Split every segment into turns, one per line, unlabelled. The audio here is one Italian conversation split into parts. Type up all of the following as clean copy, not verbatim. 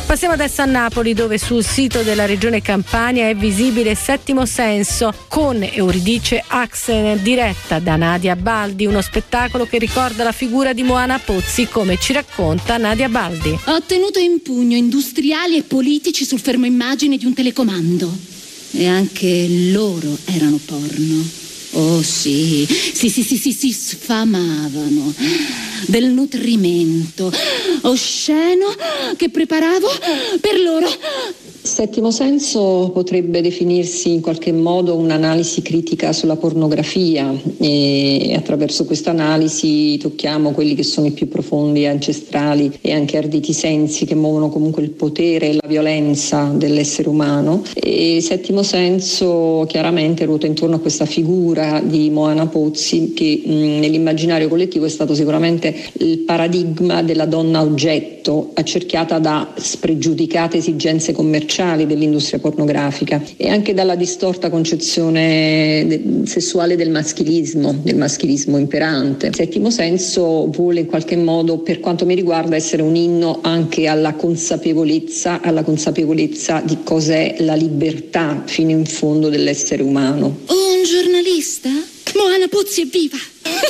Passiamo adesso a Napoli, dove sul sito della Regione Campania è visibile Settimo Senso con Euridice Axen, diretta da Nadia Baldi, uno spettacolo che ricorda la figura di Moana Pozzi, come ci racconta Nadia Baldi.
Ho tenuto in pugno industriali e politici sul fermo immagine di un telecomando e anche loro erano porno. Oh sì, sfamavano del nutrimento osceno che preparavo per loro.
Settimo Senso potrebbe definirsi in qualche modo un'analisi critica sulla pornografia, e attraverso questa analisi tocchiamo quelli che sono i più profondi, ancestrali e anche arditi sensi che muovono comunque il potere e la violenza dell'essere umano. E Settimo Senso chiaramente ruota intorno a questa figura di Moana Pozzi che nell'immaginario collettivo è stato sicuramente il paradigma della donna oggetto, accerchiata da spregiudicate esigenze commerciali dell'industria pornografica e anche dalla distorta concezione sessuale del maschilismo imperante. Settimo Senso vuole in qualche modo, per quanto mi riguarda, essere un inno anche alla consapevolezza di cos'è la libertà fino in fondo dell'essere umano.
Un giornalista? Moana Pozzi è viva!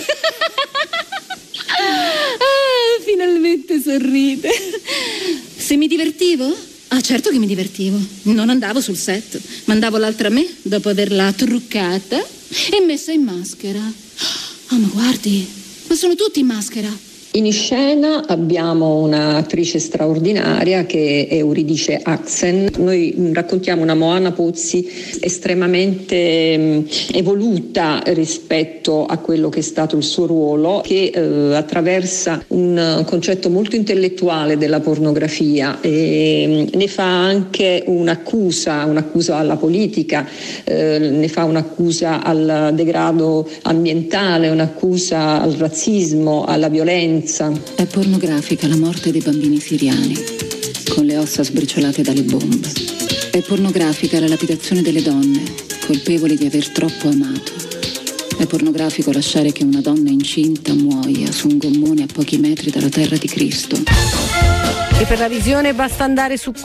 Finalmente sorride. Se mi divertivo? Ah, certo che mi divertivo. Non andavo sul set, mandavo l'altra me dopo averla truccata e messa in maschera. Oh, ma guardi, ma sono tutti in maschera.
In scena abbiamo un'attrice straordinaria che è Euridice Axen. Noi raccontiamo una Moana Pozzi estremamente evoluta rispetto a quello che è stato il suo ruolo, che attraversa un concetto molto intellettuale della pornografia e ne fa anche un'accusa alla politica, ne fa un'accusa al degrado ambientale, un'accusa al razzismo, alla violenza.
È pornografica la morte dei bambini siriani, con le ossa sbriciolate dalle bombe. È pornografica la lapidazione delle donne, colpevoli di aver troppo amato. È pornografico lasciare che una donna incinta muoia su un gommone a pochi metri dalla terra di Cristo.
E per la visione basta andare su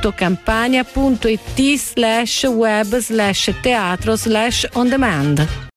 cultura.regione.campania.it/web/teatro/on demand.